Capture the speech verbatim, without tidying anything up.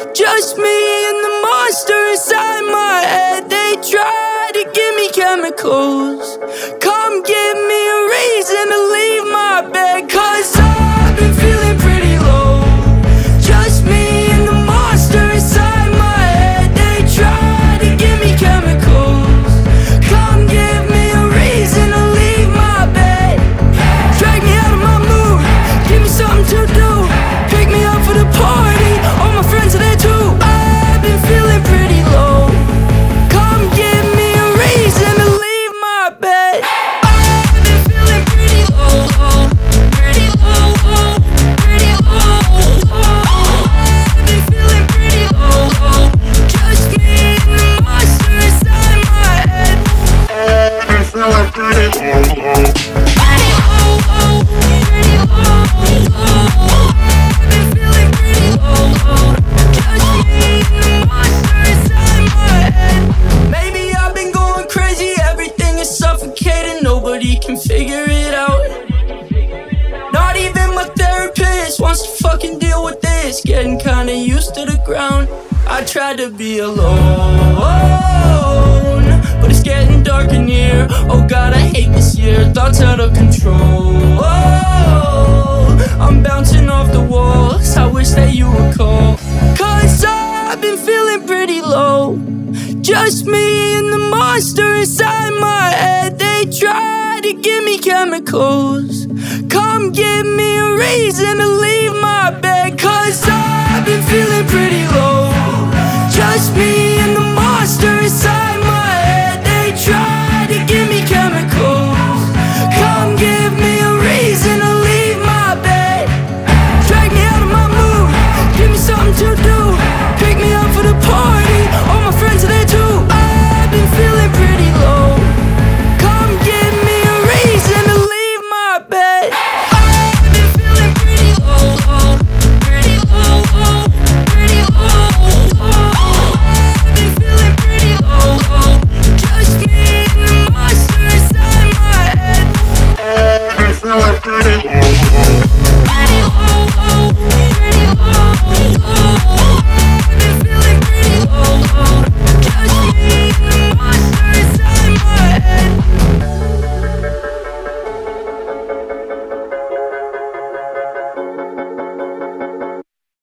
Just me and the monster inside my head. They try to give me chemicals. Come give me a reason to leave my bed, 'cause I've been feeling pretty low. Just me and the monster inside my head. They try to give me chemicals. Come give me a reason to leave my bed. Drag me out of my mood, give me something to do. Pick me up for the party, all my friends are there too. I've been feeling pretty low. Come give me a reason to leave my bed. I've been feeling pretty low, low, pretty low, low, pretty low, low. I've been feeling pretty low, low. Just me and the monster inside my head. I've been feeling pretty low, low. Pretty low, low, pretty low, low. I've been feeling pretty low, low. Just me and the monster inside my head. Maybe I've been going crazy, everything is suffocating, nobody can figure it out. Not even my therapist wants to fucking deal with this. Getting kinda used to the ground. I tried to be alone, but it's getting dark in here. Oh God, I hate this year, thoughts out of control. I'm bouncing off the walls, I wish that you would call. 'Cause I've been feeling pretty low. Just me and the monster inside my head. They try to give me chemicals. Come give me a reason to leave my bed, 'cause I've been feeling pretty low. Just me